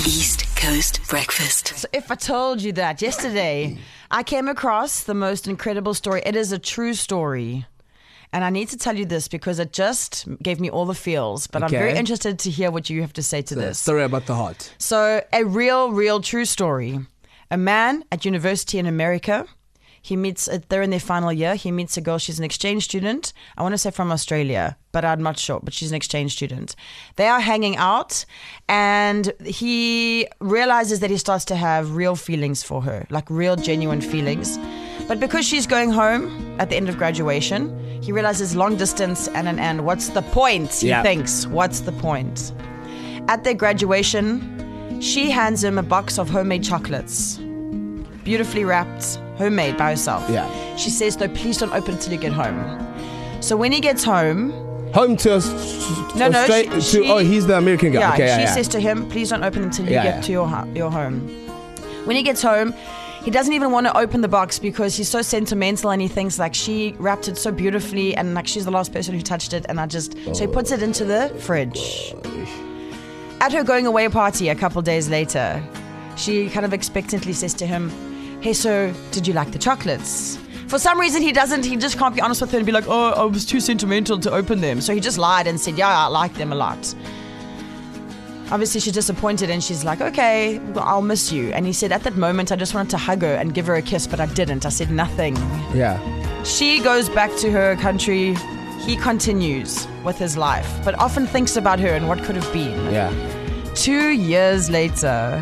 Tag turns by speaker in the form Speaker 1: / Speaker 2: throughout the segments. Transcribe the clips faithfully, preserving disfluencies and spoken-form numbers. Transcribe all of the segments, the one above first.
Speaker 1: East Coast Breakfast.
Speaker 2: So if I told you that yesterday, I came across the most incredible story. It is a true story. And I need to tell you this because it just gave me all the feels. But
Speaker 3: Okay.
Speaker 2: I'm very interested to hear what you have to say to
Speaker 3: The
Speaker 2: this.
Speaker 3: story about the heart.
Speaker 2: So a real, real true story. A man at university in America. He meets, they're in their final year. He meets a girl. She's an exchange student. I want to say from Australia, but I'm not sure. But she's an exchange student. They are hanging out, and he realizes that he starts to have real feelings for her, like real, genuine feelings. But because she's going home at the end of graduation, he realizes long distance and and, and what's the point? He
Speaker 3: Yeah.
Speaker 2: thinks, what's the point? At their graduation, she hands him a box of homemade chocolates. Beautifully wrapped, homemade by herself.
Speaker 3: Yeah.
Speaker 2: She says, though, please don't open until you get home. So when he gets home,
Speaker 3: Home to us.
Speaker 2: No, no,
Speaker 3: Straight
Speaker 2: she-
Speaker 3: to,
Speaker 2: she-
Speaker 3: oh, he's the American guy.
Speaker 2: yeah,
Speaker 3: okay, yeah,
Speaker 2: she
Speaker 3: yeah.
Speaker 2: says to him, please don't open until you
Speaker 3: Yeah,
Speaker 2: get
Speaker 3: yeah.
Speaker 2: to your, ho- your home. When he gets home, he doesn't even want to open the box because he's so sentimental and he thinks like she wrapped it so beautifully and like she's the last person who touched it, and I just so he puts it into the fridge. At her going away party a couple days later, she kind of expectantly says to him, hey, so did you like the chocolates? For some reason he doesn't, he just can't be honest with her and be like, oh, I was too sentimental to open them. So he just lied and said, yeah, I like them a lot. Obviously she's disappointed and she's like, okay, well, I'll miss you. And he said, at that moment I just wanted to hug her and give her a kiss, but I didn't. I said nothing.
Speaker 3: Yeah.
Speaker 2: She goes back to her country. He continues with his life, but often thinks about her and what could have been.
Speaker 3: Yeah.
Speaker 2: Two years later,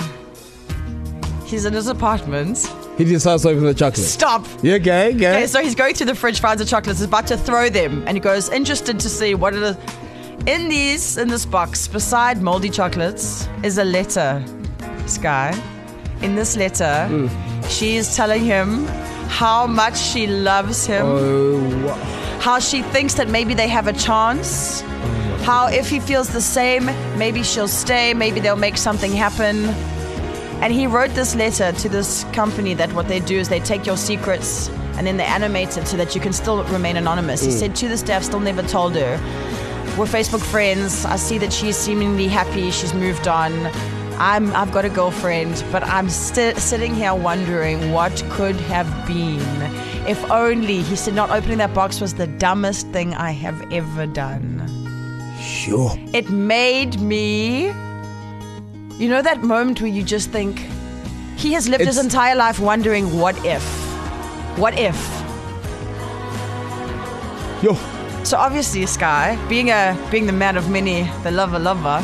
Speaker 2: he's in his apartment.
Speaker 3: He decides to open the chocolate.
Speaker 2: Stop.
Speaker 3: You okay? Okay.
Speaker 2: Okay, so he's going through the fridge, finds the chocolates, is about to throw them, and he goes, interested to see what it is. In these, in this box, beside moldy chocolates, is a letter, Sky. In this letter,
Speaker 3: Mm.
Speaker 2: she is telling him how much she loves him,
Speaker 3: Oh,
Speaker 2: how she thinks that maybe they have a chance, how if he feels the same, maybe she'll stay, maybe they'll make something happen. And he wrote this letter to this company that what they do is they take your secrets and then they animate it so that you can still remain anonymous. He said, to this day, I've still never told her. We're Facebook friends. I see that she's seemingly happy. She's moved on. I'm, I've got a girlfriend, but I'm st- sitting here wondering what could have been. If only, he said, not opening that box was the dumbest thing I have ever done.
Speaker 3: sure.
Speaker 2: It made me... You know that moment where you just think, he has lived his
Speaker 3: It's-
Speaker 2: entire life wondering, what if? What if?
Speaker 3: Yo.
Speaker 2: So obviously, Sky, being a being the man of many, the lover lover,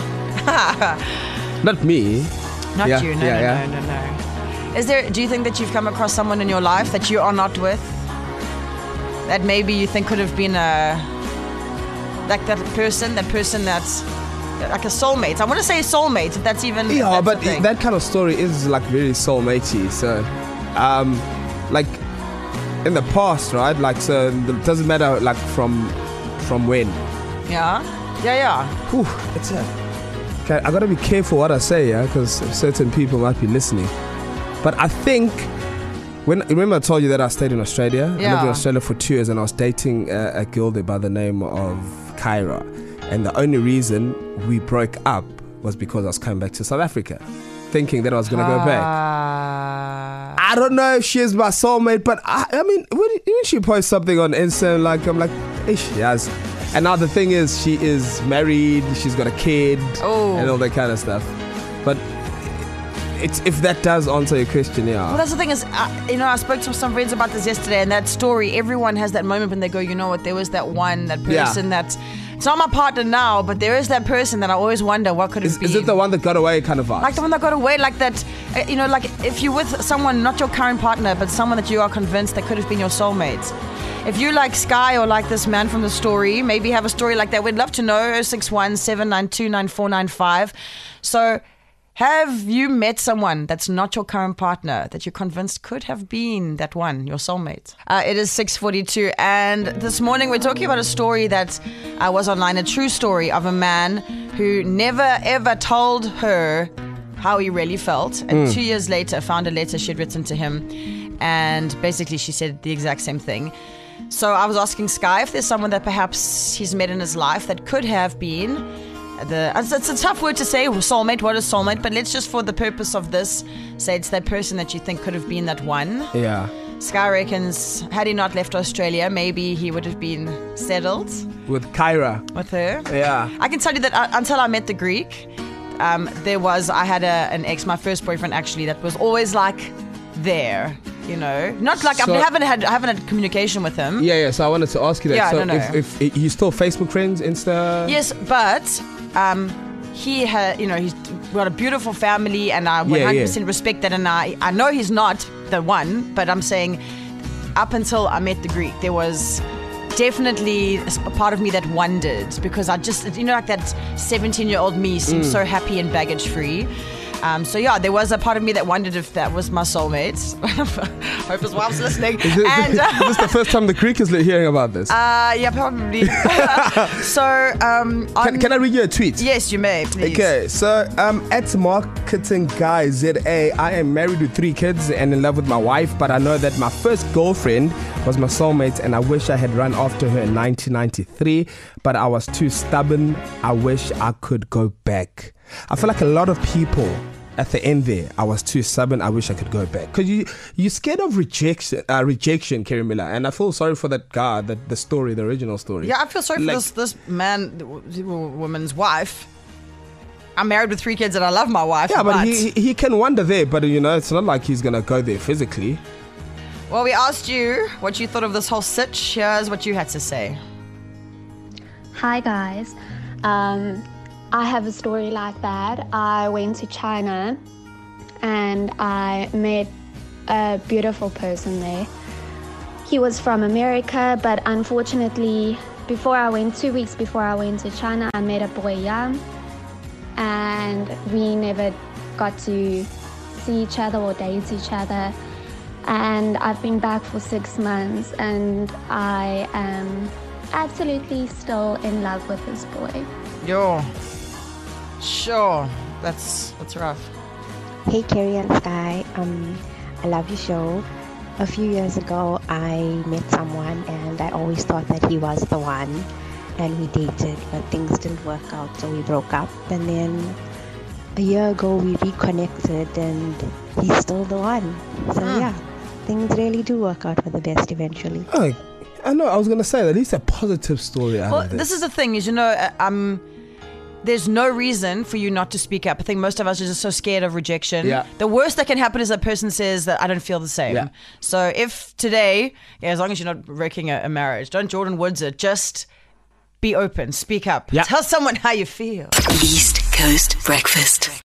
Speaker 3: Not me.
Speaker 2: not
Speaker 3: Yeah,
Speaker 2: you, no,
Speaker 3: yeah,
Speaker 2: no,
Speaker 3: yeah.
Speaker 2: no, no, no. Is there? Do you think that you've come across someone in your life that you are not with, that maybe you think could have been a, like that person, that person that's like a soulmate? I want to say soulmate. If that's even if
Speaker 3: Yeah,
Speaker 2: that's
Speaker 3: but
Speaker 2: a thing.
Speaker 3: that kind of story is like very soulmatey. So, um, like in the past, right? Like, so it doesn't matter like from from when.
Speaker 2: Yeah, yeah, yeah.
Speaker 3: Whew, it's a, okay, I gotta be careful what I say, yeah, because certain people might be listening. But I think when remember I told you that I stayed in Australia. I lived in
Speaker 2: Yeah.
Speaker 3: Australia for two years, and I was dating a, a girl there by the name of Kyra, and the only reason we broke up was because I was coming back to South Africa, thinking that I was gonna go back.
Speaker 2: Ah.
Speaker 3: I don't know if she's my soulmate, but I, I mean, when, when she posts something on Insta, like I'm like, ish, yes. And now the thing is, she is married, she's got a kid,
Speaker 2: Oh.
Speaker 3: and all that kind of stuff. But it's if that does answer your question, yeah.
Speaker 2: Well, that's the thing is, uh, you know, I spoke to some friends about this yesterday, and that story, everyone has that moment when they go, you know what, there was that one, that
Speaker 3: Yeah.
Speaker 2: person that, it's not my partner now, but there is that person that I always wonder what could it
Speaker 3: is,
Speaker 2: be.
Speaker 3: is it the one that got away kind of vibe?
Speaker 2: Like the one that got away, like that, uh, you know, like if you're with someone, not your current partner, but someone that you are convinced that could have been your soulmate. If you like Sky or like this man from the story, maybe have a story like that, we'd love to know. oh six one, seven nine two, nine four nine five. So, have you met someone that's not your current partner that you're convinced could have been that one, your soulmate? Uh, it is six forty-two, and this morning we're talking about a story that uh, was online, a true story of a man who never ever told her how he really felt, and two years later found a letter she'd written to him, and basically she said the exact same thing. So I was asking Sky if there's someone that perhaps he's met in his life that could have been the it's, it's a tough word to say, soulmate. What is soulmate? But let's just, for the purpose of this, say it's that person that you think could have been that one.
Speaker 3: Yeah.
Speaker 2: Sky reckons, had he not left Australia, maybe he would have been settled
Speaker 3: With Kyra.
Speaker 2: with her.
Speaker 3: Yeah.
Speaker 2: I can tell you that uh, until I met the Greek, um, there was, I had a, an ex, my first boyfriend actually, that was always like there, you know. Not like,
Speaker 3: So-
Speaker 2: I haven't had I haven't had communication with him.
Speaker 3: Yeah, yeah. So I wanted to ask you that.
Speaker 2: Yeah,
Speaker 3: so
Speaker 2: no, no.
Speaker 3: If, if you still Facebook friends, Insta.
Speaker 2: Yes, but um, he had, you know, he's got a beautiful family, and I one hundred percent
Speaker 3: yeah.
Speaker 2: respect that. And I, I know he's not the one, but I'm saying, up until I met the Greek, there was definitely a part of me that wondered, because I just, you know, like that seventeen-year-old me seems
Speaker 3: Mm.
Speaker 2: so happy and baggage-free. Um, so yeah, there was a part of me that wondered if that was my soulmate. Hope his wife's listening.
Speaker 3: Is, it,
Speaker 2: and, uh,
Speaker 3: is this the first time the Greek is hearing about this?
Speaker 2: Uh, yeah, probably. so, um, on,
Speaker 3: can, can I read you a tweet?
Speaker 2: Yes, you may, please.
Speaker 3: Okay, so um, at Marketing Guy Z A, I am married with three kids and in love with my wife, but I know that my first girlfriend was my soulmate, and I wish I had run after her in nineteen ninety-three, but I was too stubborn. I wish I could go back. I feel like a lot of people at the end there, I was too stubborn. I wish I could go back. Because you, you're scared of rejection, uh, rejection, Kerry Miller. And I feel sorry for that guy, that the story, the original story.
Speaker 2: Yeah, I feel sorry
Speaker 3: Like-
Speaker 2: for this this man, the w- woman's wife. I'm married with three kids and I love my wife.
Speaker 3: Yeah, but,
Speaker 2: but
Speaker 3: he he can wander there, but you know, it's not like he's gonna go there physically.
Speaker 2: Well, we asked you what you thought of this whole sitch. Here's what you had to say.
Speaker 4: Hi guys, um, I have a story like that. I went to China and I met a beautiful person there. He was from America, but unfortunately, before I went, two weeks before I went to China, I met a boy young, and we never got to see each other or date each other. And I've been back for six months, and I am absolutely still in love with this boy.
Speaker 2: Yo, sure, that's that's rough.
Speaker 5: Hey Kerry and Sky, um, I love your show. A few years ago I met someone and I always thought that he was the one, and we dated, but things didn't work out, so we broke up. And then a year ago we reconnected and he's still the one. So
Speaker 2: Mm.
Speaker 5: yeah, things really do work out for the best eventually.
Speaker 3: Oh, I know. I was gonna say that at least a positive story out
Speaker 2: Well,
Speaker 3: of this.
Speaker 2: this is the thing, is, you know, uh, um, there's no reason for you not to speak up. I think most of us are just so scared of rejection.
Speaker 3: Yeah.
Speaker 2: The worst that can happen is a person says that I don't feel the same.
Speaker 3: Yeah.
Speaker 2: So if today, yeah, as long as you're not wrecking a, a marriage, don't Jordan Woods it. Just be open, speak up.
Speaker 3: Yeah.
Speaker 2: Tell someone how you feel.
Speaker 1: East Coast Breakfast.